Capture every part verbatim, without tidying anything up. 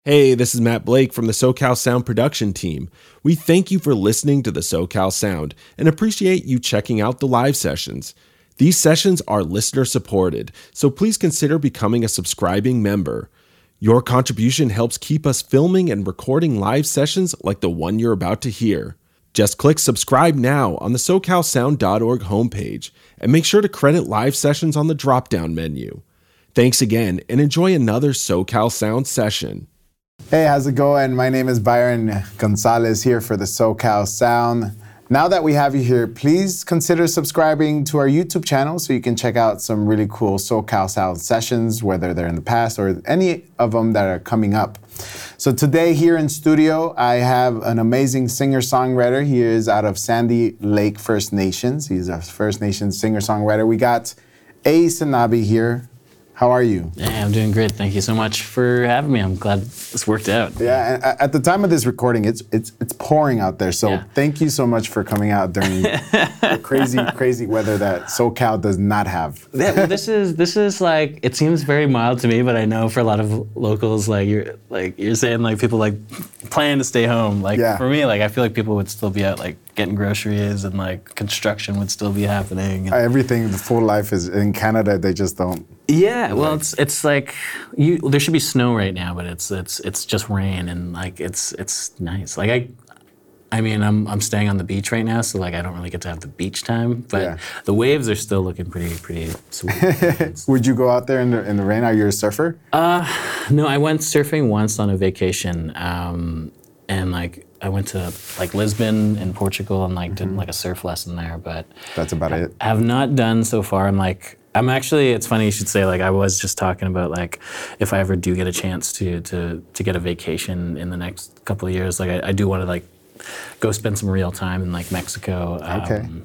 Hey, this is Matt Blake from the SoCal Sound production team. We thank you for listening to the SoCal Sound and appreciate you checking out the live sessions. These sessions are listener supported, so please consider becoming a subscribing member. Your contribution helps keep us filming and recording live sessions like the one you're about to hear. Just click subscribe now on the so cal sound dot org homepage and make sure to credit live sessions on the drop-down menu. Thanks again and enjoy another SoCal Sound session. Hey, how's it going? My name is Byron Gonzalez here for the SoCal Sound. Now that we have you here, please consider subscribing to our YouTube channel so you can check out some really cool SoCal Sound sessions, whether they're in the past or any of them that are coming up. So today here in studio, I have an amazing singer-songwriter. He is out of Sandy Lake First Nations. He's a First Nations singer-songwriter. We got A. Sanabi here. How are you? Yeah, I'm doing great. Thank you so much for having me. I'm glad this worked out. Yeah, and at the time of this recording, it's it's it's pouring out there. So yeah. Thank you so much for coming out during the crazy crazy weather that SoCal does not have. Yeah, well, this is this is like, it seems very mild to me, but I know for a lot of locals, like you're like you're saying, like people like plan to stay home. Like yeah. For me, like I feel like people would still be out like getting groceries and like construction would still be happening. And everything, the full life is in Canada. They just don't. Yeah, well, it's it's like you. There should be snow right now, but it's it's it's just rain, and like it's it's nice. Like I, I mean, I'm I'm staying on the beach right now, so like I don't really get to have the beach time. But yeah. The waves are still looking pretty pretty sweet. Would you go out there in the in the rain? Are you a surfer? Uh, no, I went surfing once on a vacation, um, and like I went to like Lisbon in Portugal and like mm-hmm. did like a surf lesson there. But that's about I, it. I have not done so far. I'm like. I'm actually, it's funny you should say, like, I was just talking about, like, if I ever do get a chance to to to get a vacation in the next couple of years, like, I, I do want to, like, go spend some real time in, like, Mexico. Okay. Um,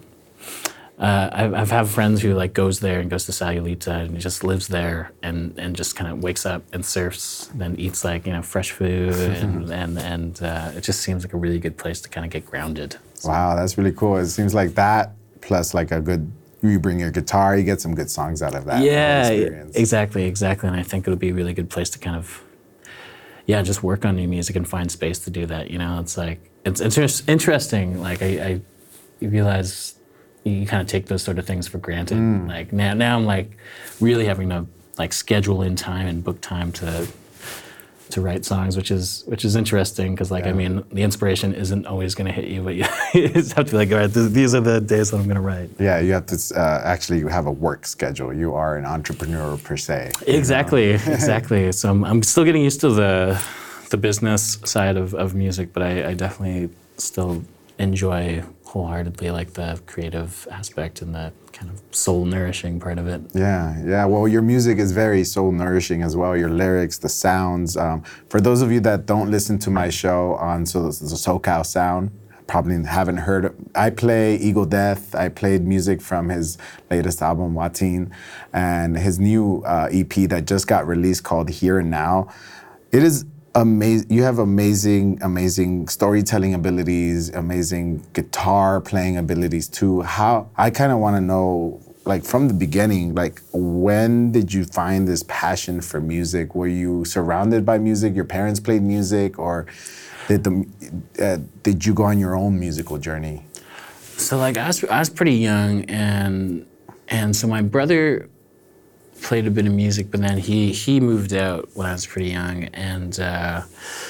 uh, I, I've have friends who, like, goes there and goes to Sayulita and just lives there and, and just kind of wakes up and surfs, then eats, like, you know, fresh food, and, and, and uh, it just seems like a really good place to kind of get grounded. So. Wow, that's really cool. It seems like that plus, like, a good... You bring your guitar, you get some good songs out of that. Yeah, exactly, exactly. And I think it'll be a really good place to kind of, yeah, just work on new music and find space to do that. You know, it's like, it's, it's interesting. Like, I, I you realize you kind of take those sort of things for granted. Mm. Like, now, now I'm like really having to like schedule in time and book time to to write songs, which is which is interesting because like yeah. I mean the inspiration isn't always going to hit you, but you, you just have to be like, all right, th- these are the days that I'm going to write. Yeah, you have to uh, actually have a work schedule. You are an entrepreneur per se. Exactly, exactly. So I'm, I'm still getting used to the the business side of, of music, but I, I definitely still enjoy wholeheartedly like the creative aspect and the kind of soul nourishing part of it. Yeah, yeah. Well, your music is very soul nourishing as well. Your lyrics, the sounds. Um, for those of you that don't listen to my show on so the SoCal Sound, probably haven't heard of, I play Eagle Death. I played music from his latest album, Watin, and his new uh, E P that just got released called Here and Now. It is amazing. You have amazing, amazing storytelling abilities, amazing guitar playing abilities too. How, I kind of want to know, like from the beginning, like when did you find this passion for music? Were you surrounded by music? Your parents played music, or did the uh, did you go on your own musical journey? So like I was, I was pretty young, and and so my brother played a bit of music, but then he he moved out when I was pretty young, and uh,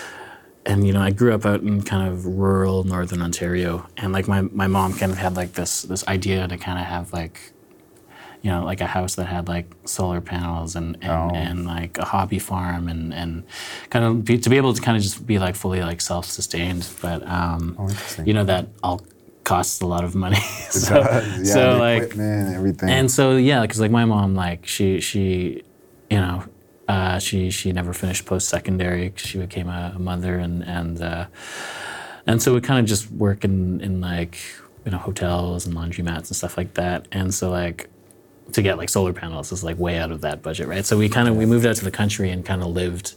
and you know I grew up out in kind of rural northern Ontario, and like my, my mom kind of had like this this idea to kind of have like, you know, like a house that had like solar panels and and, oh. and like a hobby farm and and kind of be, to be able to kind of just be like fully like self-sustained, but um, oh, you know that all costs a lot of money. so, yeah, so like equipment and everything. And so yeah, because like my mom, like she she, you know, uh, she she never finished post-secondary. She became a, a mother, and and uh, and so we kind of just work in in like you know hotels and laundromats and stuff like that. And so like to get like solar panels is like way out of that budget, right? So we kind of we moved out to the country and kind of lived.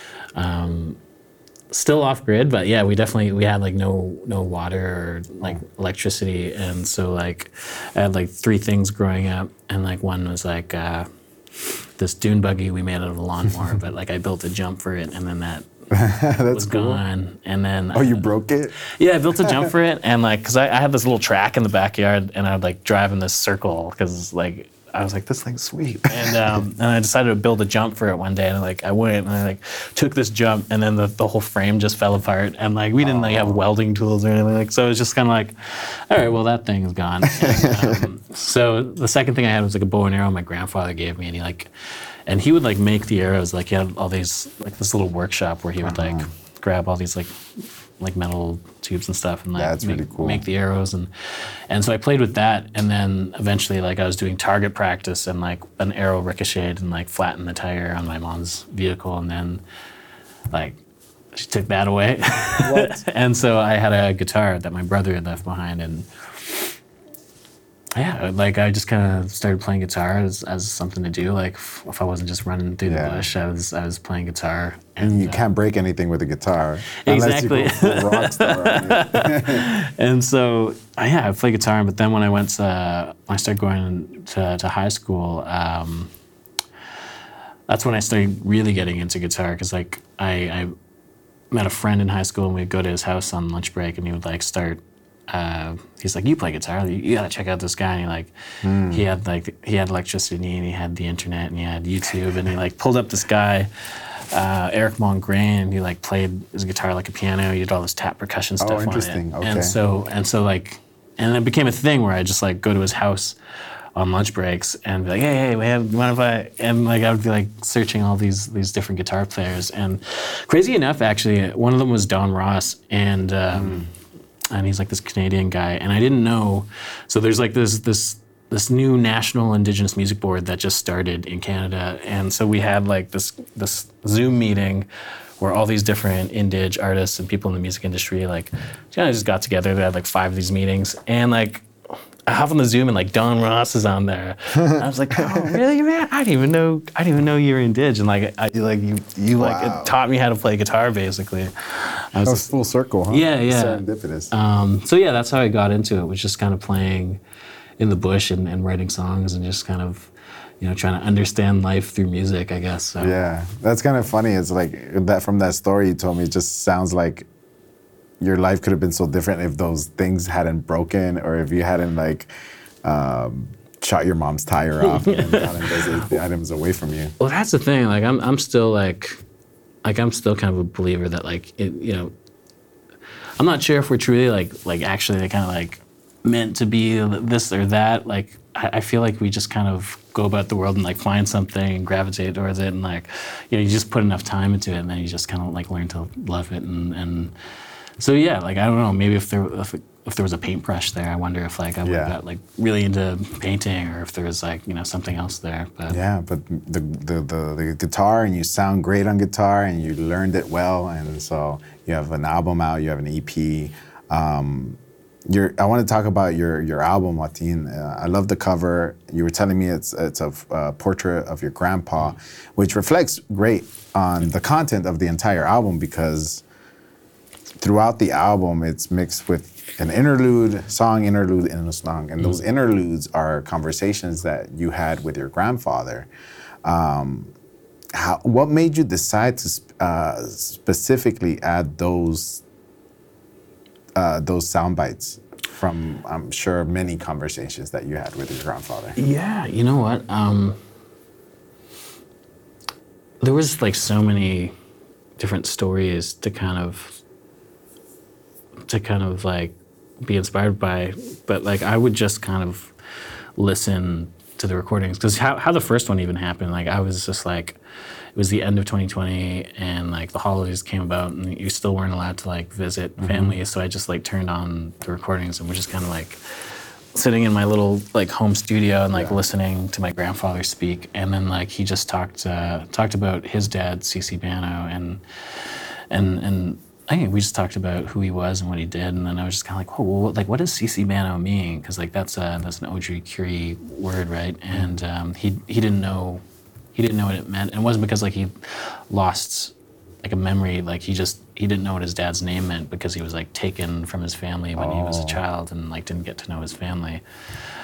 Um, Still off grid, but yeah, we definitely we had like no no water or like electricity, and so like I had like three things growing up, and like one was like uh, this dune buggy we made out of a lawnmower, but like I built a jump for it, and then that was cool. gone. And then Oh, you broke it? yeah, I built a jump for it, and like, cause I, I had this little track in the backyard, and I would like drive in this circle, cause like I was like, this thing's sweet, and um, and I decided to build a jump for it one day, and like I went and I like took this jump, and then the, the whole frame just fell apart, and like we didn't like have welding tools or anything, like so it was just kind of like, all right, well that thing is gone. And, um, so the second thing I had was like a bow and arrow my grandfather gave me, and he like, and he would like make the arrows, like he had all these like this little workshop where he would like grab all these like like metal tubes and stuff and like That's make, really cool. make the arrows and and so I played with that, and then eventually like I was doing target practice, and like an arrow ricocheted and like flattened the tire on my mom's vehicle, and then like she took that away. What? And so I had a guitar that my brother had left behind, and yeah, like I just kind of started playing guitar as, as something to do. Like if, if I wasn't just running through Yeah. the bush, I was I was playing guitar. And You uh, can't break anything with a guitar. Exactly. Unless you go full rock star on it. And so, uh, yeah, I play guitar. But then when I went to, when I started going to, to high school, um, that's when I started really getting into guitar. Because like I, I met a friend in high school, and we'd go to his house on lunch break, and he would like start. Uh, he's like, you play guitar, you, you gotta check out this guy. And he like, Hmm. he had like, he had electricity, and he had the internet, and he had YouTube, and he like pulled up this guy. Uh, Eric Mongrain, and he like played his guitar like a piano. He did all this tap percussion stuff on it. interesting. Okay. And so and so like, and it became a thing where I just like go to his house on lunch breaks and be like, hey, hey, man, mind if I? And like I would be like searching all these these different guitar players. And crazy enough, actually, one of them was Don Ross, and um, and he's like this Canadian guy, and I didn't know. So there's like this this. this new National Indigenous Music Board that just started in Canada, and so we had like this this Zoom meeting where all these different Indig artists and people in the music industry like kind of just got together. They had like five of these meetings, and like I hop on the Zoom, and like Don Ross is on there. And I was like, oh really, man? I didn't even know I didn't even know you were Indig, and like I like you you like Wow. it taught me how to play guitar basically. I was That was just, full circle, huh? Yeah, yeah. Serendipitous. um, so yeah, that's how I got into it. Was just kind of playing in the bush and, and writing songs and just kind of, you know, trying to understand life through music, I guess. So. Yeah, that's kind of funny. It's like that from that story you told me. It just sounds like your life could have been so different if those things hadn't broken, or if you hadn't like um, shot your mom's tire off and gotten those the items away from you. Well, that's the thing. Like, I'm I'm still like, like I'm still kind of a believer that like, it, you know, I'm not sure if we're truly like like actually kind of like meant to be this or that. Like I, I feel like we just kind of go about the world and like find something and gravitate towards it, and like, you know, you just put enough time into it, and then you just kind of like learn to love it. And, and so yeah, like I don't know, maybe if there if, if there was a paintbrush there, I wonder if like I would have Yeah. got like really into painting, or if there was like, you know, something else there. But Yeah, but the, the the the guitar, and you sound great on guitar, and you learned it well, and so you have an album out, you have an E P. Um, Your, I want to talk about your your album, Joaquin. Uh, I love the cover. You were telling me it's it's a uh, portrait of your grandpa, which reflects great on the content of the entire album, because throughout the album it's mixed with an interlude, song, interlude, and a song. And those interludes are conversations that you had with your grandfather. Um, how, what made you decide to sp- uh, specifically add those Uh, those sound bites from, I'm sure, many conversations that you had with your grandfather? yeah, you know what? Um, there was like so many different stories to kind of to kind of like be inspired by, but like I would just kind of listen to the recordings, because how how the first one even happened, like I was just like, it was the end of twenty twenty, and like the holidays came about, and you still weren't allowed to like visit family. So I just like turned on the recordings, and we're just kind of like sitting in my little like home studio and like Yeah. listening to my grandfather speak. And then like he just talked uh, talked about his dad, C C Bano, and and and I think we just talked about who he was and what he did. And then I was just kind of like, oh, well, like what does C C Bano mean? Because like that's a that's an Ojibwe word, right? And um, he he didn't know. He didn't know what it meant, and it wasn't because like he lost like a memory. Like he just he didn't know what his dad's name meant, because he was like taken from his family when he was a Oh. child, and like didn't get to know his family.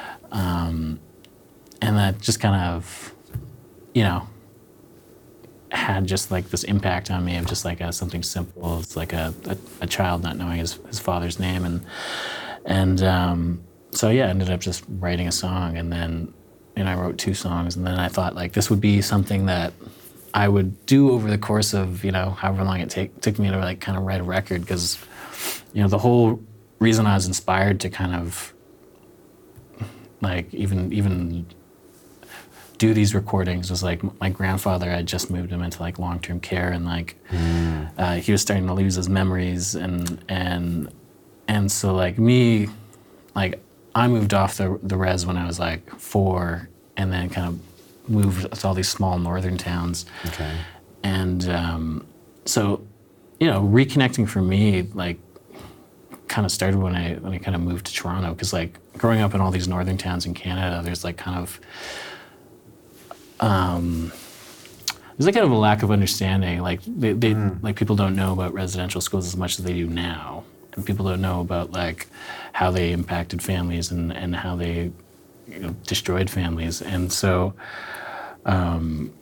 Um, and that just kind of, you know, had just like this impact on me of just like a, something simple. It's like a, a, a child not knowing his, his father's name. And, and um, so yeah, I ended up just writing a song, and then, and I wrote two songs, and then I thought like this would be something that I would do over the course of, you know, however long it take, took me to like kind of write a record, because, you know, the whole reason I was inspired to kind of like even even do these recordings was like my grandfather had just moved him into like long-term care, and like mm. uh, he was starting to lose his memories, and and and so like me, like I moved off the the res when I was like four, and then kind of moved to all these small northern towns. Okay. And um, so, you know, reconnecting for me, like, kind of started when I when I kind of moved to Toronto, because like growing up in all these northern towns in Canada, there's like kind of um, there's like kind of a lack of understanding. Like they, they mm. like people don't know about residential schools as much as they do now, and people don't know about like how they impacted families and and how they, you know, destroyed families. And so um,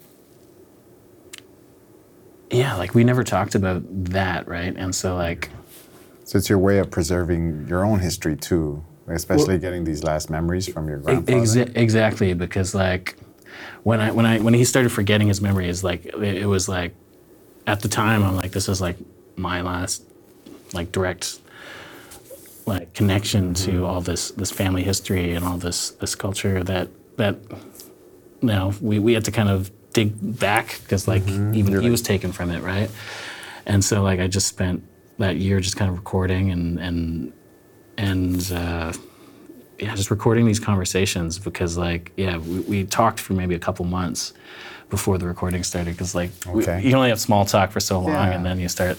yeah, like we never talked about that, right? And so like so it's your way of preserving your own history too, especially well, getting these last memories from your grandfather. Exa- exactly, because like when I when I when he started forgetting his memories, like it, it was like at the time I'm like, this is like my last like direct like connection to mm-hmm. all this this family history and all this this culture that that you know we, we had to kind of dig back, because like mm-hmm. even You're he like, was taken from it, right? And so like I just spent that year just kind of recording and and and uh, yeah, just recording these conversations, because like yeah, we, we talked for maybe a couple months before the recording started, because like okay. we, you only have small talk for so long, yeah. and then you start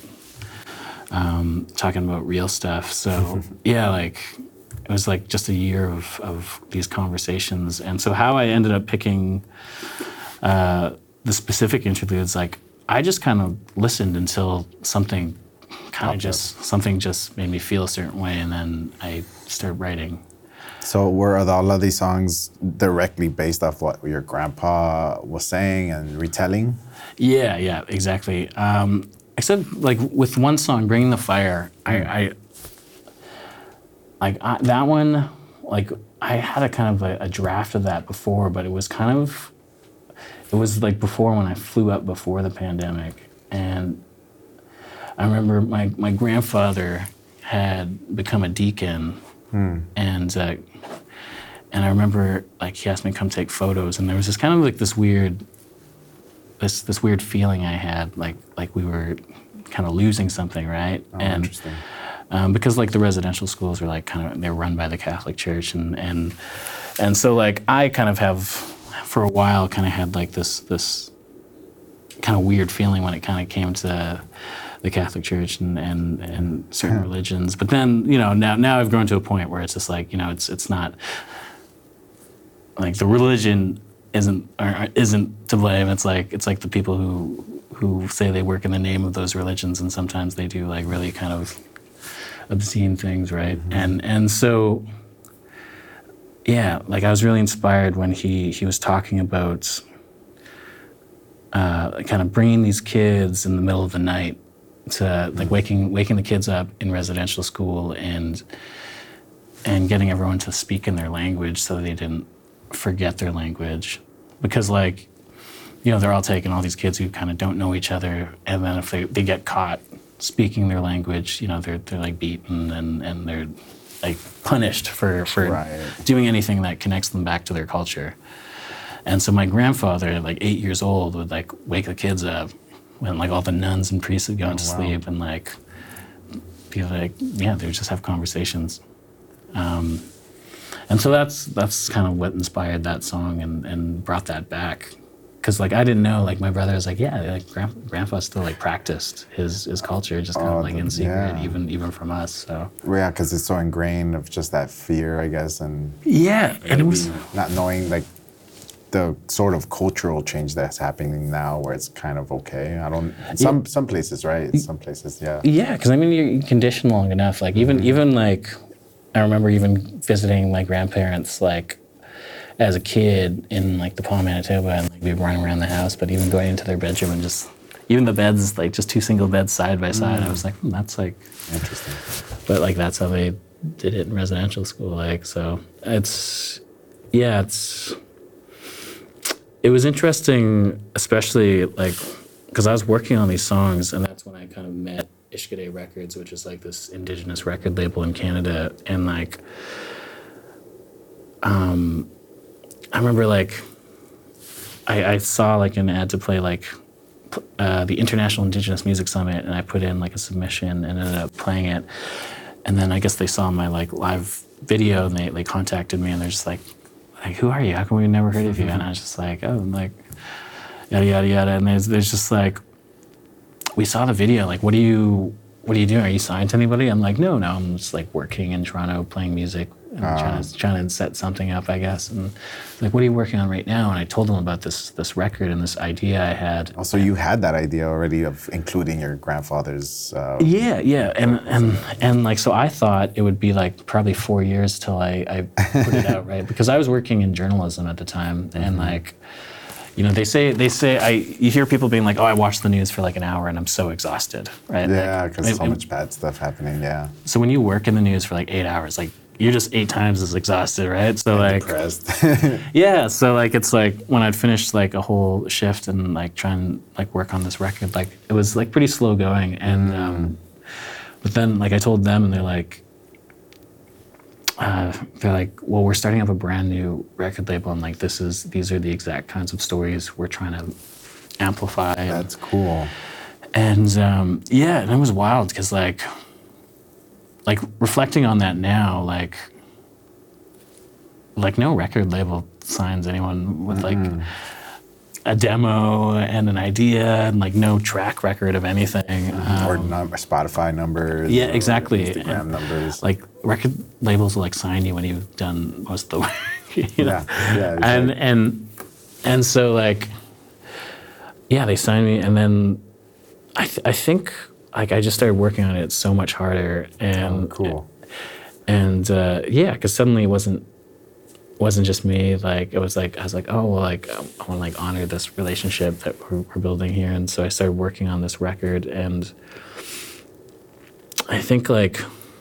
um, talking about real stuff. So yeah, like it was like just a year of of these conversations. And so how I ended up picking uh, the specific interludes, like I just kind of listened until something kind of just something just made me feel a certain way, and then I started writing. So were all of these songs directly based off what your grandpa was saying and retelling? Yeah, yeah, exactly. Um, except like with one song, "Bringing the Fire," mm. I, I like I, that one. Like I had a kind of a, a draft of that before, but it was kind of it was like before when I flew up before the pandemic, and I remember my, my grandfather had become a deacon, hmm. and uh, and I remember like he asked me to come take photos, and there was this kind of like this weird this this weird feeling I had, like like we were kind of losing something, right? Oh, and interesting. Um, because like the residential schools were like kind of they're run by the Catholic Church, and and and so like I kind of have for a while kind of had like this this kind of weird feeling when it kind of came to the Catholic Church and, and, and certain yeah. religions. But then, you know, now now I've grown to a point where it's just like, you know, it's it's not like the religion isn't or isn't to blame. It's like it's like the people who who say they work in the name of those religions, and sometimes they do like really kind of obscene things, right? Mm-hmm. And and so yeah, like I was really inspired when he he was talking about uh, kind of bringing these kids in the middle of the night to like waking waking the kids up in residential school and and getting everyone to speak in their language so they didn't forget their language, because like you know they're all taking all these kids who kind of don't know each other, and then if they, they get caught speaking their language, you know they're they're like beaten and and they're like punished for for right. doing anything that connects them back to their culture. And so my grandfather at like eight years old would like wake the kids up when like all the nuns and priests had gone oh, to wow. sleep, and like be like, yeah, they would just have conversations. Um, and so that's that's kind of what inspired that song and, and brought that back. Because like I didn't know, like my brother was like, yeah, like grand, grandpa still like practiced his, his culture just kind oh, of like in secret, yeah. even even from us. So yeah, because it's so ingrained of just that fear, I guess, and yeah, and it was not knowing like the sort of cultural change that's happening now, where it's kind of okay. I don't some yeah. some places, right? Some places, yeah. Yeah, because I mean you're conditioned long enough. Like even mm-hmm. even like I remember even visiting my grandparents, like. as a kid in like the Paul, Manitoba, and like we'd run around the house. But even going into their bedroom and just even the beds, like just two single beds side by side, mm. I was like, hmm, that's like interesting. But like that's how they did it in residential school. Like so, it's yeah, it's it was interesting, especially like because I was working on these songs, and that's when I kind of met Ishkade Records, which is like this indigenous record label in Canada, and like. Um, I remember like I, I saw like an ad to play like uh, the International Indigenous Music Summit, and I put in like a submission and ended up playing it. And then I guess they saw my like live video and they they contacted me and they're just like, like who are you? How come we've never heard of you? And I was just like, oh, I'm like yada yada yada. And there's there's just like, we saw the video. Like, what do you what are you doing? Are you signed to anybody? I'm like, no, no. I'm just like working in Toronto playing music. And uh, trying, to, trying to set something up, I guess. And like, what are you working on right now? And I told them about this this record and this idea I had. Oh, so you had that idea already of including your grandfather's. Uh, yeah, yeah, and and and like, so I thought it would be like probably four years till I, I put it out, right? Because I was working in journalism at the time, mm-hmm. and like, you know, they say they say I you hear people being like, oh, I watch the news for like an hour and I'm so exhausted, right? Yeah, because like, so much bad stuff happening. Yeah. So when you work in the news for like eight hours, like. You're just eight times as exhausted, right? So and like, depressed. yeah. So like, it's like when I'd finished like a whole shift and like try and like work on this record, like it was like pretty slow going. And mm. um, but then like I told them, and they're like, uh, they're like, well, we're starting up a brand new record label, and like this is these are the exact kinds of stories we're trying to amplify. That's and, cool. And um, yeah, and it was wild because like. Like reflecting on that now, like, like no record label signs anyone with like mm-hmm. a demo and an idea and like no track record of anything. Mm-hmm. Um, or number, Spotify numbers. Yeah, exactly. Instagram and, numbers. Like record labels will like sign you when you've done most of the work. You know? Yeah, yeah. Exactly. And and and so like, yeah, they signed me, and then I th- I think. Like I just started working on it so much harder, and oh, cool. And uh, yeah, because suddenly it wasn't wasn't just me. Like it was like I was like, oh well, like I want to like honor this relationship that we're, we're building here, and so I started working on this record, and I think like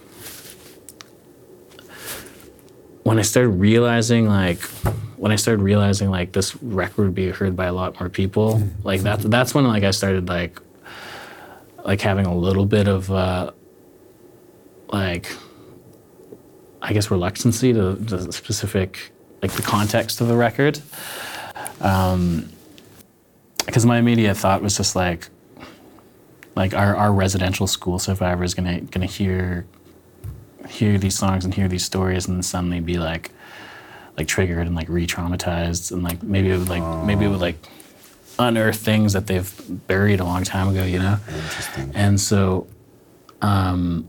when I started realizing like when I started realizing like this record would be heard by a lot more people, like that that's when like I started like. like having a little bit of uh, like I guess reluctancy to the specific like the context of the record, um, because my immediate thought was just like like our, our residential school survivors gonna gonna hear hear these songs and hear these stories and then suddenly be like like triggered and like re-traumatized, and like maybe it would like oh. maybe it would like unearth things that they've buried a long time ago, you know? Interesting. And so, um,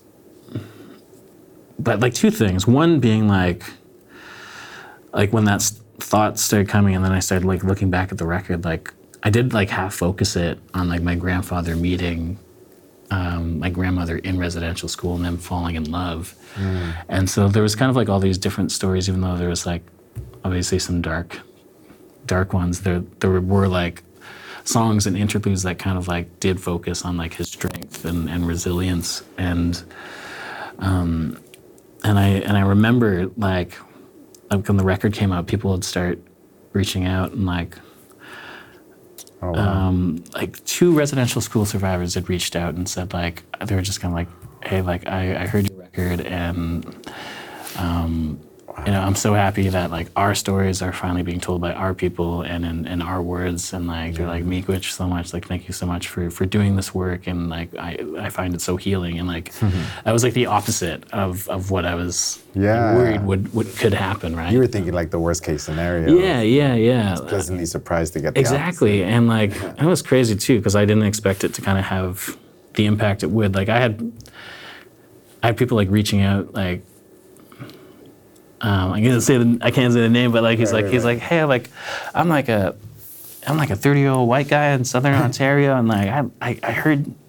but like two things. One being like, like when that thought started coming, and then I started like looking back at the record, like I did like half focus it on like my grandfather meeting um, my grandmother in residential school and them falling in love. Mm. And so there was kind of like all these different stories, even though there was like obviously some dark dark ones, there there were like songs and interludes that kind of like did focus on like his strength and, and resilience, and um and I and I remember like like when the record came out, people would start reaching out, and like oh, wow. um like two residential school survivors had reached out and said like they were just kind of like, hey, like I, I heard your record, and um you know, I'm so happy that like our stories are finally being told by our people and in, in our words, and like they're like, Miigwech so much, like thank you so much for, for doing this work, and like I, I find it so healing, and like mm-hmm. that was like the opposite of, of what I was yeah. worried would, would could happen, right? You were thinking like the worst case scenario. Yeah, yeah, yeah. I was pleasantly surprised to get the exactly, opposite. And like it was crazy too because I didn't expect it to kind of have the impact it would. Like I had, I had people like reaching out like. Um, I can't say the, I can't say the name, but like he's right, like right, he's right. like, hey, like I'm like a I'm like a thirty year old white guy in Southern Ontario, and like I, I I heard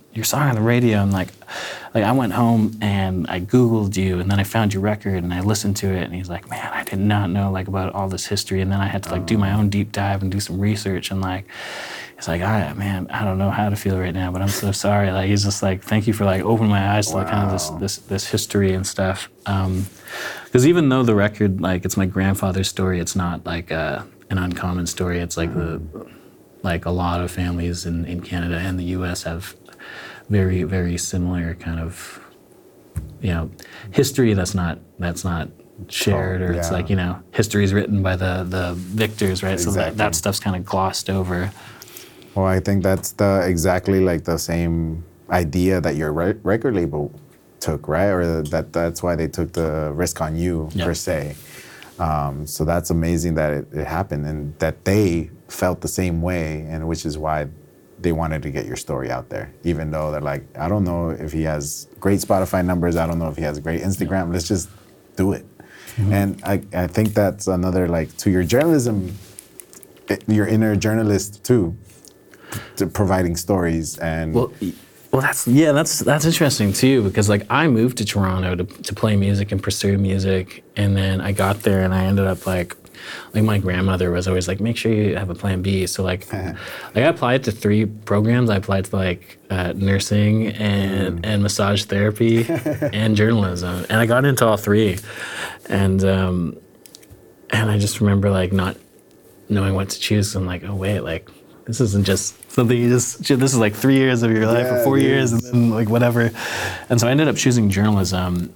your song on the radio, and like, like I went home and I Googled you, and then I found your record and I listened to it, and he's like, man, I did not know like about all this history, and then I had to like do my own deep dive and do some research, and like, he's like, I, man, I don't know how to feel right now, but I'm so sorry. Like, he's just like, thank you for like opening my eyes to like kind of this this this history and stuff. Um, because even though the record, like, it's my grandfather's story, it's not like uh, an uncommon story. It's like the like a lot of families in, in Canada and the U S have very, very similar kind of, you know, history that's not that's not shared, or yeah. it's like, you know, history is written by the the victors, right? Exactly. So that, that stuff's kind of glossed over. Well, I think that's the exactly like the same idea that your re- record label took, right? Or that that's why they took the risk on you, Yep. per se. Um, so that's amazing that it, it happened, and that they felt the same way, and which is why they wanted to get your story out there, even though they're like, I don't know if he has great Spotify numbers, I don't know if he has great Instagram, yep. let's just do it. Mm-hmm. And I, I think that's another, like, to your journalism, your inner journalist too, to providing stories and... Well, well, that's yeah, that's that's interesting too, because like I moved to Toronto to to play music and pursue music, and then I got there and I ended up like, like my grandmother was always like, make sure you have a plan B. So like, like I applied to three programs. I applied to like uh, nursing and mm. and massage therapy and journalism, and I got into all three, and um, and I just remember like not knowing what to choose. I'm like, oh wait, like. This isn't just something you just, this is like three years of your life yeah, or four years and then like whatever. And so I ended up choosing journalism,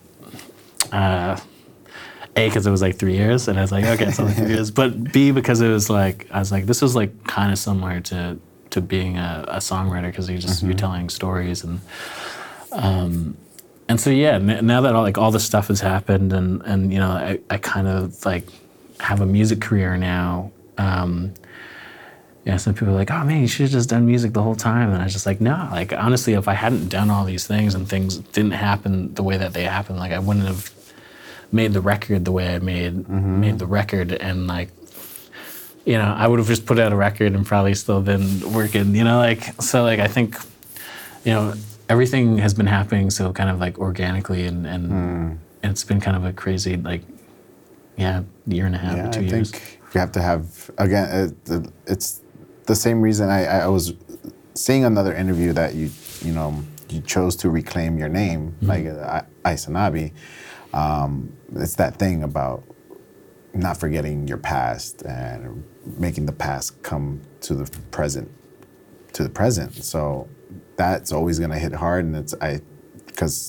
uh, A, because it was like three years. And I was like, okay, it's only three years. But B, because it was like, I was like, this was like kind of similar to, to being a, a songwriter, because you just, mm-hmm. you're telling stories. And um, and so, yeah, n- now that all, like all this stuff has happened and, and you know, I, I kind of like have a music career now. Um, Yeah, some people are like, oh man, you should have just done music the whole time. And I was just like, no, like honestly, if I hadn't done all these things and things didn't happen the way that they happened, like I wouldn't have made the record the way I made mm-hmm. made the record. And like, you know, I would have just put out a record and probably still been working, you know, like, so like I think, you know, everything has been happening so kind of like organically, and, and, mm. and it's been kind of a crazy, like, yeah, year and a half, yeah, two I years. think you have to have, again, it, it's, the same reason I, I was seeing another interview that you you know you chose to reclaim your name, mm-hmm. like uh, Aysanabi. Um, it's that thing about not forgetting your past and making the past come to the present, to the present. So that's always gonna hit hard, and it's I because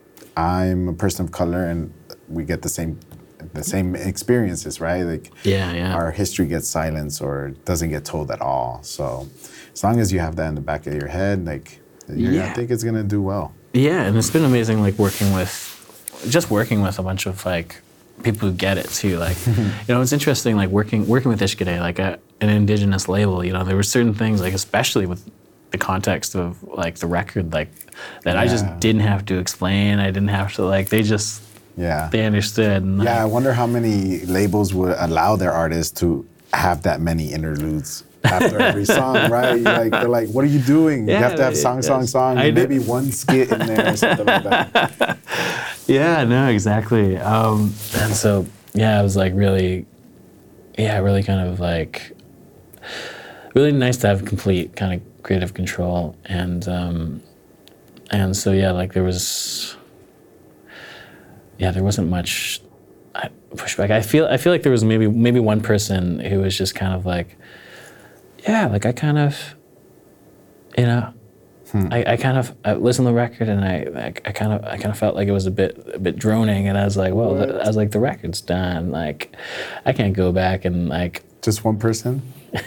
I'm a person of color and we get the same. the same experiences, right? Like, yeah, yeah. Our history gets silenced or doesn't get told at all. So as long as you have that in the back of your head, like, you're, yeah. I think it's gonna do well. Yeah, and it's been amazing, like working with, just working with a bunch of like people who get it too. Like, you know, it's interesting, like working working with Ishkade, like a, an indigenous label. You know, there were certain things, like especially with the context of like the record, like that yeah. I just didn't have to explain. I didn't have to like. They just. Yeah, they understood. And yeah, like, I wonder how many labels would allow their artists to have that many interludes after every song, right? Like they're like, "What are you doing? Yeah, you have to have song, song, song, and maybe one skit in there or something like that." Yeah, no, exactly. Um, and so, yeah, it was like really, yeah, really kind of like, really nice to have complete kind of creative control, and um, and so yeah, like there was. Yeah, there wasn't much pushback. I feel I feel like there was maybe maybe one person who was just kind of like, yeah, like I kind of, you know, hmm. I, I kind of I listened to the record and I, I I kind of I kind of felt like it was a bit a bit droning, and I was like, well, I was like, the record's done. Like, I can't go back and like. Just one person.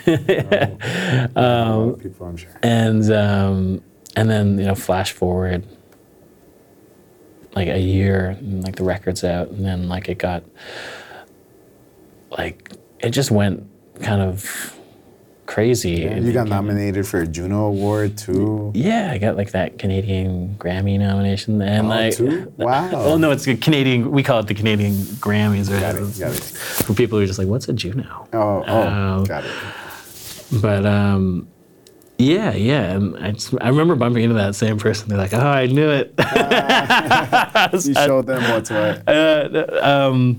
um, a lot of people, I'm sure. And um, and then you know, flash forward. Like a year, and like the record's out, and then like it got, like it just went kind of crazy. Yeah, you got nominated for a Juno Award too. Yeah, I got like that Canadian Grammy nomination, and oh, like, too? Wow. Oh no, it's a Canadian. We call it the Canadian Grammys, right? Got it, got it. For people who are just like, what's a Juno? Oh, oh, um, got it. But um, Yeah, yeah. And I, just, I remember bumping into that same person. They're like, "Oh, I knew it." Uh, you showed them what's what. Uh, um,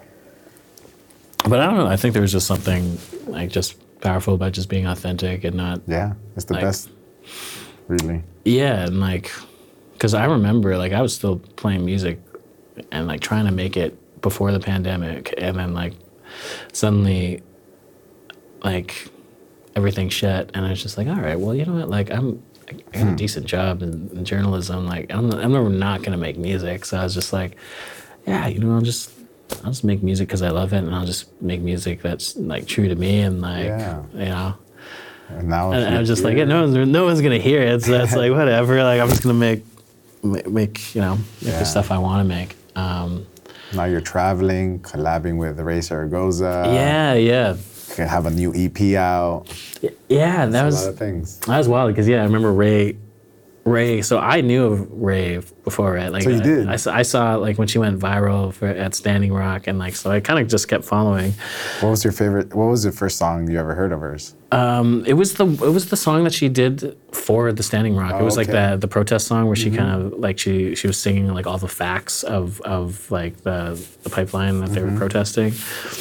but I don't know. I think there was just something like just powerful about just being authentic and not. Yeah, it's the like, best. Really. Yeah, and like, because I remember like I was still playing music and like trying to make it before the pandemic, and then like suddenly, like. Everything shut, and I was just like, all right, well, you know what? Like, I'm, I got a decent job in, in journalism. Like, I'm, I'm never not gonna make music. So I was just like, yeah, you know, I'll just, I'll just make music because I love it, and I'll just make music that's like true to me, and like, Yeah. you know. And now And I was just here. like, yeah, no one's, no one's gonna hear it. So that's like whatever. Like, I'm just gonna make, make, make you know, make Yeah. the stuff I want to make. Um, Now you're traveling, collabing with Ray Zaragoza. yeah, yeah. You have a new E P out. Yeah, that a was lot of things. That was wild because yeah, I remember Ray. Ray. So I knew of Ray before, right? Like So you I, did? I, saw, I saw like when she went viral for, at Standing Rock, and like so I kind of just kept following. What was your favorite? What was the first song you ever heard of hers? Um, it was the it was the song that she did for the Standing Rock. Oh, it was like okay. the the protest song where she kind of like she she was singing like all the facts of of like the the pipeline that they were protesting.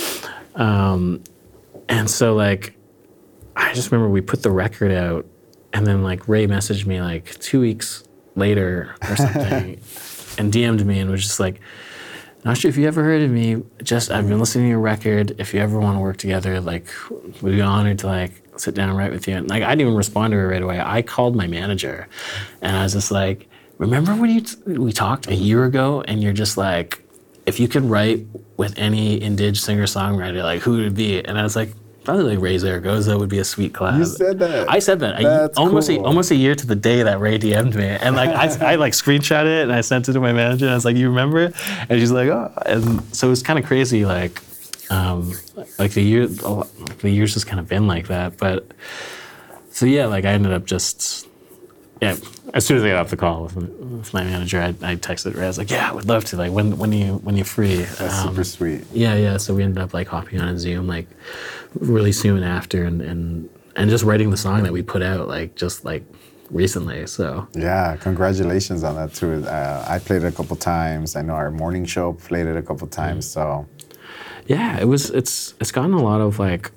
Um, and so like I just remember we put the record out, and then like Ray messaged me like two weeks later or something, and D M'd me and was just like, "Not sure if you ever heard of me. Just I've been listening to your record. If you ever want to work together, like, we'd be honored to like sit down and write with you." And like I didn't even respond to her right away. I called my manager, and I was just like, "Remember when you t- we talked a year ago, and you're just like, if you could write with any Indige singer songwriter, like who would it be?" And I was like, probably like Ray Zaragoza would be a sweet collab. You said that. I said that. That's I, almost cool. a, almost a year to the day that Ray D M'd me, and like I, I like screenshot it and I sent it to my manager. And I was like, "You remember?" And she's like, "Oh." And so it was kind of crazy. Like, um, like the year, like the years just kind of been like that. But so yeah, like I ended up just. Yeah, as soon as I got off the call with, with my manager, I, I texted Ray. I was like, "Yeah, I would love to. Like, when when you when you're free." That's Um, super sweet. Yeah, yeah. So we ended up like hopping on a Zoom like really soon after, and and and just writing the song that we put out like just like recently. So Yeah, congratulations on that too. Uh, I played it a couple times. I know our morning show played it a couple times. So yeah, it was it's it's gotten a lot of like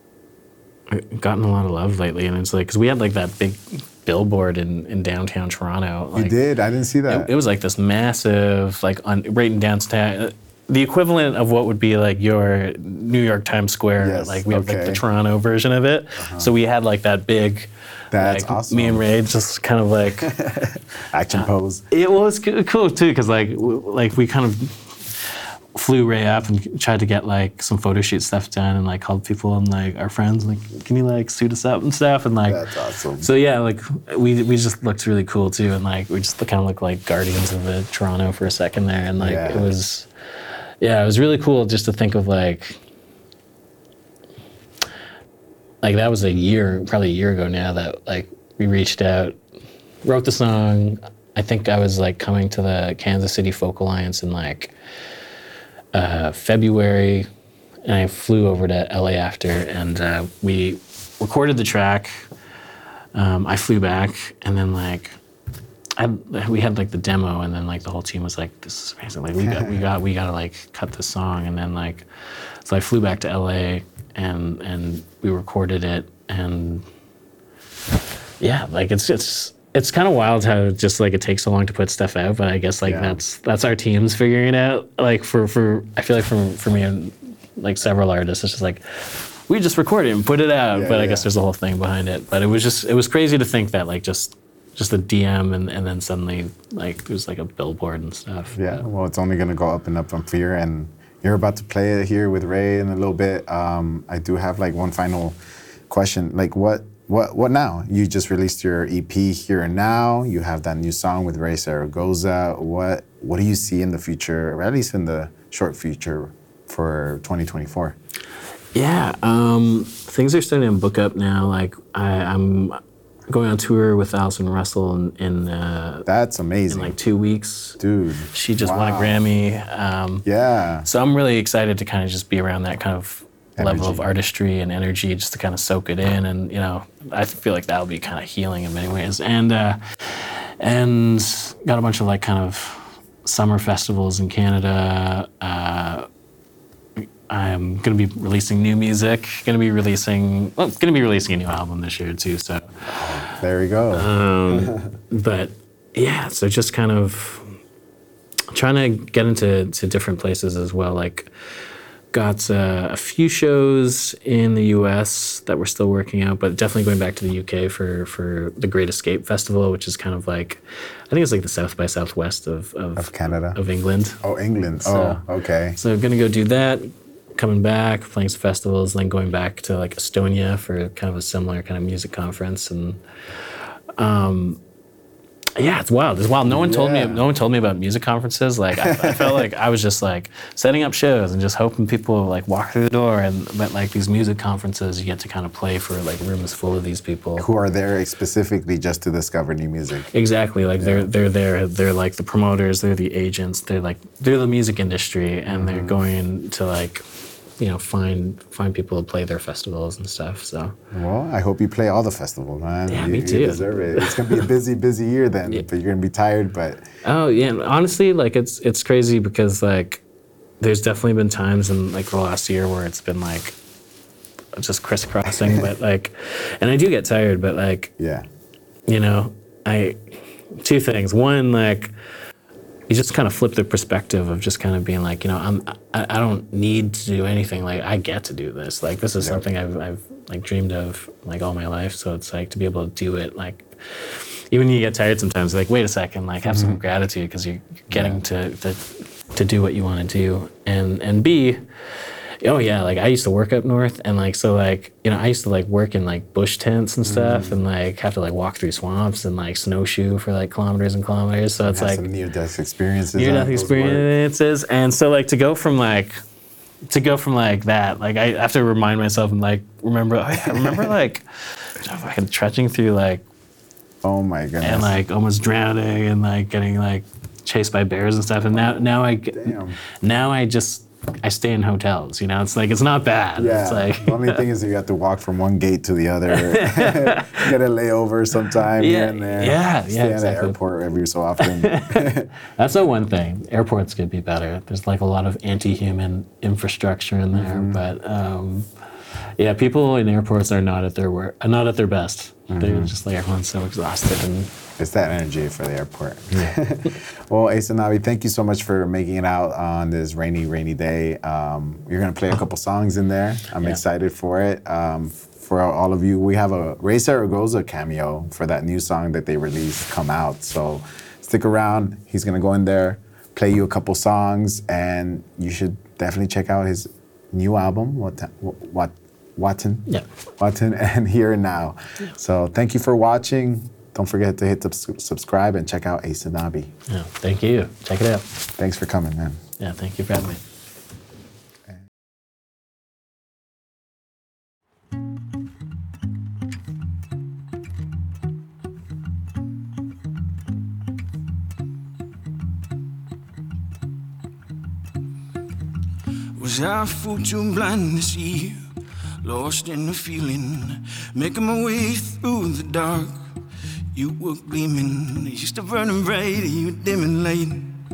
gotten a lot of love lately, and it's like because we had like that big billboard in, in downtown Toronto. Like, you did? I didn't see that. It, it was like this massive, like on, right in downtown, the equivalent of what would be like your New York Times Square. Yes, Like we have like okay. the Toronto version of it. So we had like that big. That's like, awesome. Me and Ray just kind of like. Action pose. It was co- cool too, because like w- like we kind of flew Ray up and tried to get like some photo shoot stuff done, and like called people and like our friends like, "Can you like suit us up and stuff?" And like That's awesome. so yeah, like we we just looked really cool too, and like we just kind of looked like guardians of the Toronto for a second there, and like Yeah. it was, yeah, it was really cool just to think of like, like that was a year, probably a year ago now that like we reached out, wrote the song. I think I was like coming to the Kansas City Folk Alliance in like uh, February, and I flew over to L A after, and uh, we recorded the track. Um, I flew back, and then like, I we had like the demo, and then like the whole team was like, "This is amazing! Like we got we got we got to like cut this song," and then like, so I flew back to L A, and and we recorded it, and yeah, like it's it's it's kind of wild how just like it takes so long to put stuff out, but I guess like Yeah. that's that's our teams figuring it out. Like for for I feel like for for me and like several artists, it's just like we just record it and put it out. Yeah, but I yeah. guess there's a whole thing behind it. But it was just it was crazy to think that like just just a D M and, and then suddenly like there's like a billboard and stuff. Yeah, well, it's only going to go up and up from here, and you're about to play it here with Ray in a little bit. Um, I do have like one final question. Like, what, what, what now? You just released your E P Here and Now. You have that new song with Ray Zaragoza. What, what do you see in the future, or at least in the short future, for twenty twenty-four? Yeah, um, things are starting to book up now. Like I, I'm going on tour with Alison Russell in, in, uh, That's in amazing, like two weeks. dude. She just won a Wow. Grammy. Um, Yeah. So I'm really excited to kind of just be around that kind of level of artistry and energy just to kind of soak it in. And, you know, I feel like that would be kind of healing in many ways. And, uh, and got a bunch of like kind of summer festivals in Canada. Uh, I'm going to be releasing new music, going to be releasing, well, going to be releasing a new album this year too. So there we go. Um, but yeah, so just kind of trying to get into to different places as well. Like, got uh, a few shows in the U S that we're still working out, but definitely going back to the U K for, for the Great Escape Festival, which is kind of like, I think it's like the South by Southwest of of, of Canada, of England. Oh, England. So, oh, okay. So I'm gonna go do that. Coming back, playing some festivals, then going back to like Estonia for kind of a similar kind of music conference, and um, yeah, it's wild. It's wild. No one told Yeah. me. No one told me about music conferences. Like I, I felt like I was just like setting up shows and just hoping people like walk through the door. And but like these music conferences, you get to kind of play for like rooms full of these people Who are there specifically just to discover new music. Exactly. Like they're they're there. They're like the promoters. They're the agents. They're like they're the music industry, and Mm-hmm. they're going to like, you know, find find people to play their festivals and stuff. So Well, I hope you play all the festivals, man. Yeah, you, me you too. deserve it. It's gonna be a busy, busy year then, Yeah. but you're gonna be tired. But oh yeah, and honestly, like it's it's crazy because like there's definitely been times in like the last year where it's been like just crisscrossing, but like, and I do get tired, but like, yeah, you know, I two things. One, like you just kind of flip the perspective of just kind of being like, you know, I'm I, I don't need to do anything. Like I get to do this. Like this is Yeah. something I've I've like dreamed of like all my life. So it's like to be able to do it. Like even when you get tired sometimes, like wait a second, like have some gratitude because you're getting to, to to do what you want to do. And and B, oh yeah, like I used to work up north, and like so like you know I used to like work in like bush tents and stuff, and like have to like walk through swamps and like snowshoe for like kilometers and kilometers. So it's have like some near-death experiences. near on death those work. experiences, and so like to go from like to go from like that, like I have to remind myself and like remember, oh yeah, remember like fucking trudging through like Oh my goodness. and like almost drowning and like getting like chased by bears and stuff, and now now I get- Damn. now I just I stay in hotels, you know. It's like it's not bad. Yeah. It's like The only thing is you have to walk from one gate to the other. Get a layover sometime Yeah, here and there. yeah, yeah, Stay at the exactly. airport every so often. that's the one thing. Airports could be better. There's like a lot of anti-human infrastructure in there, Mm-hmm. but um, yeah, people in airports are not at their work, are not at their best. Mm-hmm. They're just like everyone's so exhausted and It's that energy for the airport. Well, Aysanami, thank you so much for making it out on this rainy, rainy day. Um, you're going to play a couple songs in there. I'm Yeah. excited for it. Um, for all of you, we have a Ray Zaragoza cameo for that new song that they released, Come Out. So stick around. He's going to go in there, play you a couple songs, and you should definitely check out his new album, What, what, Watan? yeah. Watan and Here and Now. So thank you for watching. Don't forget to hit subs- subscribe and check out Aysanami. Yeah. Thank you. Check it out. Thanks for coming, man. Yeah. Thank you for having me. Was I a fool too blind to see? Lost in the feeling, making my way through the dark. You were gleaming, used to burning bright, you were dimming light.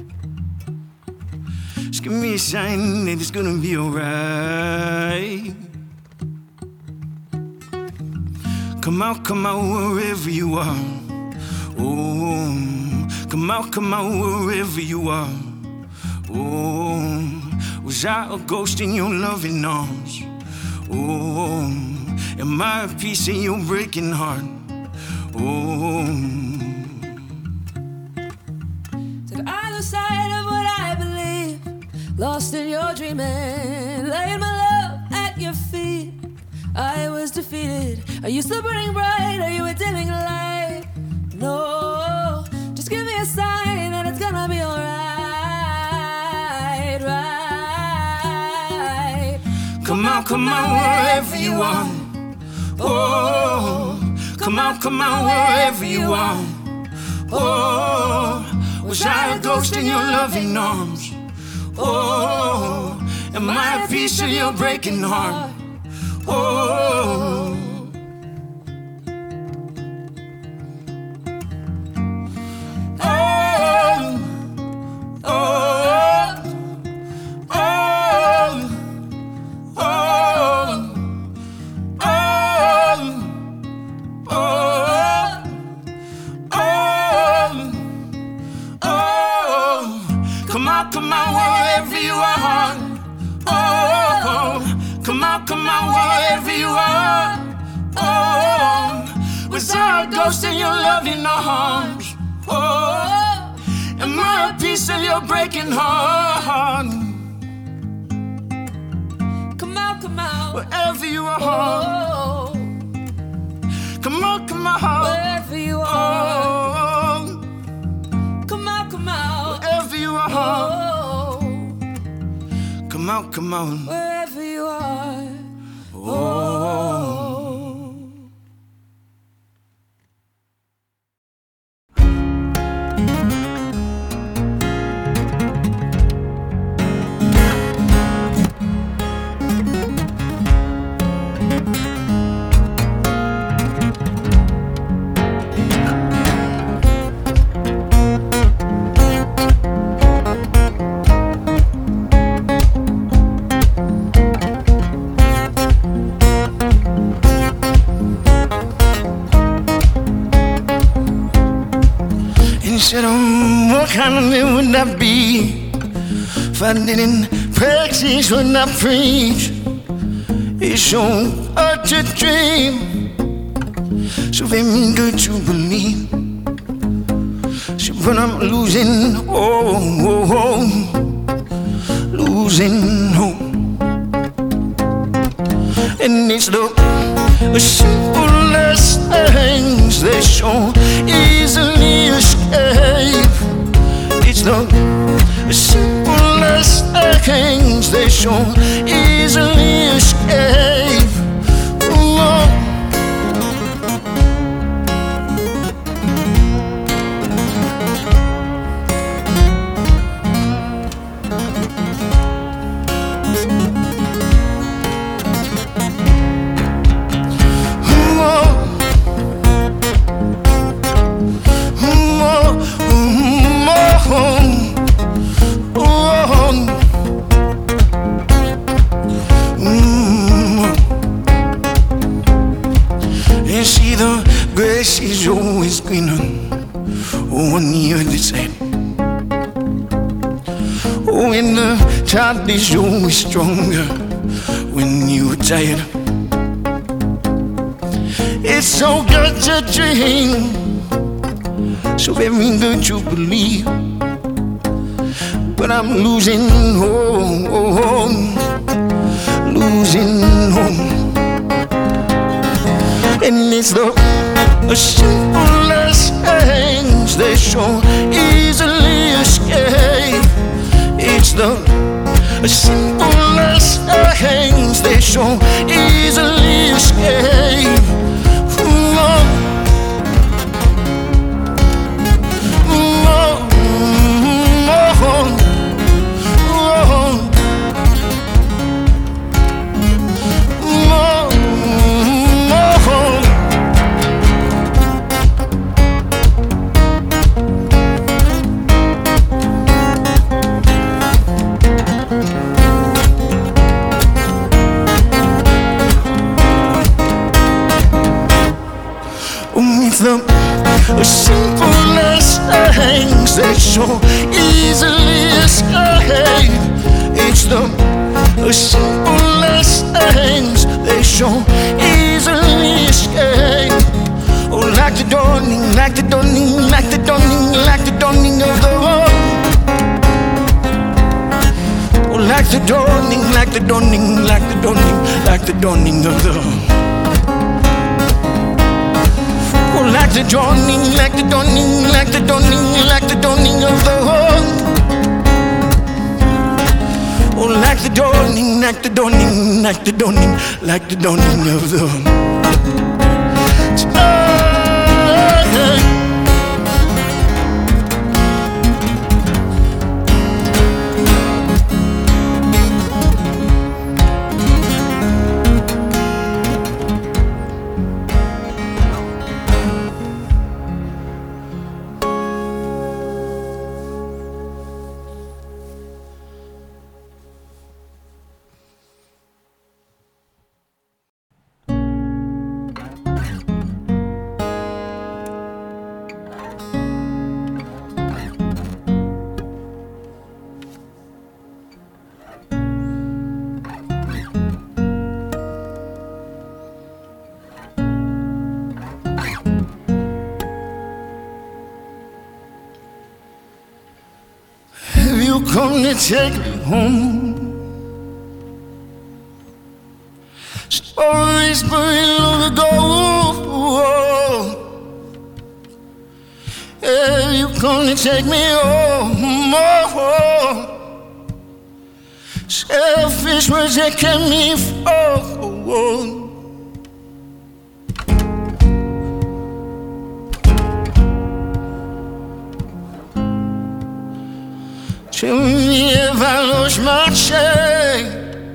Just give me a sign that it's gonna be alright. Come out, come out wherever you are. Oh, come out, come out wherever you are. Oh, was I a ghost in your loving arms? Oh, am I a piece of your breaking heart? Oh, To the other side of what I believe, lost in your dreaming, laying my love at your feet. I was defeated. Are you still burning bright? Are you a dimming light? No, just give me a sign and it's gonna be alright, right? come out, come out wherever you are. Oh, come out, come out wherever you are. Oh, was I a ghost in your loving arms? Oh, am I a piece of your breaking heart? Oh, come on, wherever you are. Oh, without a ghost in your loving arms. Oh, am I a piece of your breaking heart? Come out, come out, wherever you are. oh, Come on, come on, wherever you are. oh, Come out, come out, wherever you are. oh, Come on, come on. wherever you are. Oh. Said, um, what kind of man would that be if I didn't practice when I preach? It's so hard to dream, so very mean good to believe. So, but I'm losing, oh, oh, oh, losing hope. And it's the simplest things they so easily escape. It's the simplest things they so easily escape. Oh. Grass is always greener on the other side. Oh, and the child is always stronger when you're tired. It's so good to dream, so very good to believe. But I'm losing hope, oh, oh, losing hope. And it's the simplest things they so easily escape. It's the simplest things they so easily escape. Oh. Oh. Oh. Oh. The simplest things they so easily escape. It's the simplest things they so easily escape. Oh, like the dawning, like the dawning, like the dawning, like the dawning of the world. Oh, like the dawning, like the dawning, like the dawning, like the dawning of the world. Like the dawning, like the dawning, like the dawning, like the dawning of the world. Oh, like the dawning, like the dawning, like the dawning, like the dawning of the world. you come to take me home. Stories buried long ago. Yeah, you come to take me home. Oh, selfish words that kept me forward. Tell me if I lost my shame.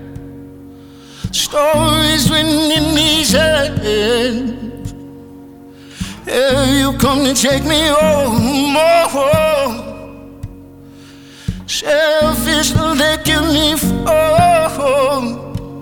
Stories written in these hands. Yeah, you come to take me home. Oh, selfish love that kept me forward.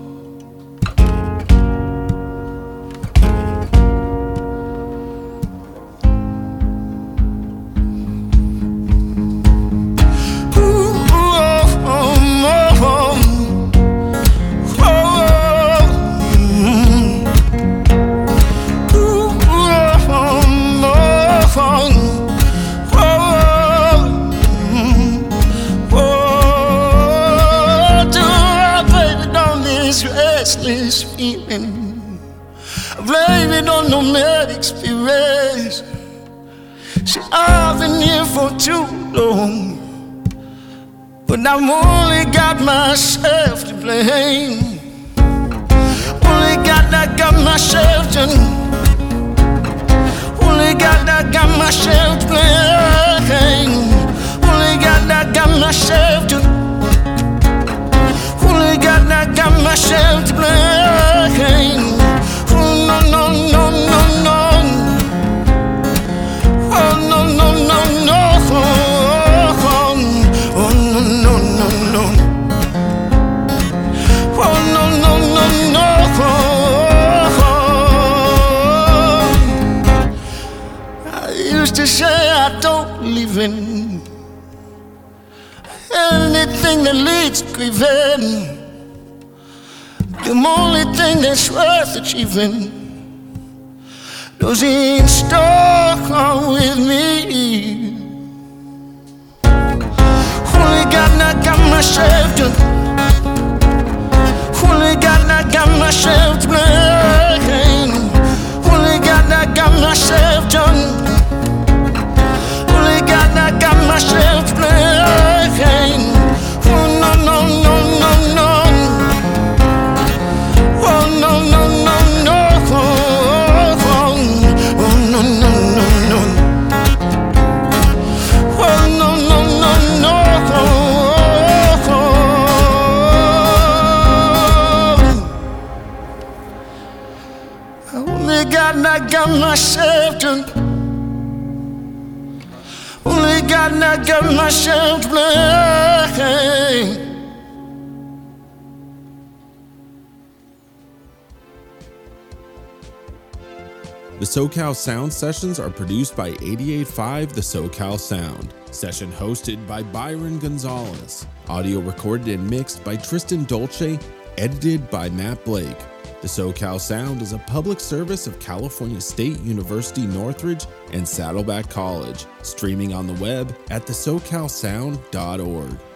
Restless feeling, I blame it on nomad experience. See, I've been here for too long, but I've only got myself to blame. Only got I got myself to. Only got I got myself to blame. Only got I got myself to. Only got I got myself to blame. Oh no no no no no. Oh no no no no. Oh no no no no. Oh no no no no. I used to say I don't believe in anything that leads to grieving. The only thing that's worth achieving, those in stuck with me. Only got I got myself to. Only got I got myself to blame. Only got I got myself done. Only got I got myself to blame. Oh no no no no no. Oh no no no no. Oh no no no no. Oh no no no no. I only got I got myself to. Only got I got myself to blame. The SoCal Sound Sessions are produced by eighty-eight point five The SoCal Sound. Session hosted by Byron Gonzalez. Audio recorded and mixed by Tristan Dolce. Edited by Matt Blake. The SoCal Sound is a public service of California State University Northridge and Saddleback College. Streaming on the web at the socal sound dot org.